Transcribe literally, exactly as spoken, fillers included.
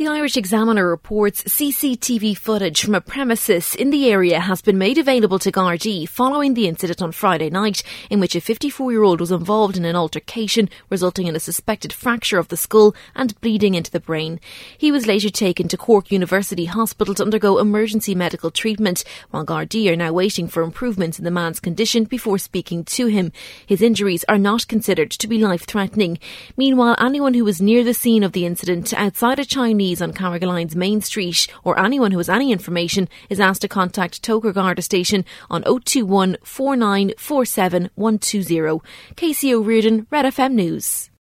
The Irish Examiner reports C C T V footage from a premises in the area has been made available to Gardaí following the incident on Friday night, in which a fifty-four-year-old was involved in an altercation resulting in a suspected fracture of the skull and bleeding into the brain. He was later taken to Cork University Hospital to undergo emergency medical treatment, while Gardaí are now waiting for improvements in the man's condition before speaking to him. His injuries are not considered to be life-threatening. Meanwhile, anyone who was near the scene of the incident outside a Chinese on Carrigaline's Main Street, or anyone who has any information, is asked to contact Toker Garda Station on oh two one, four nine four seven, one two zero. Casey O'Riordan, Red F M News.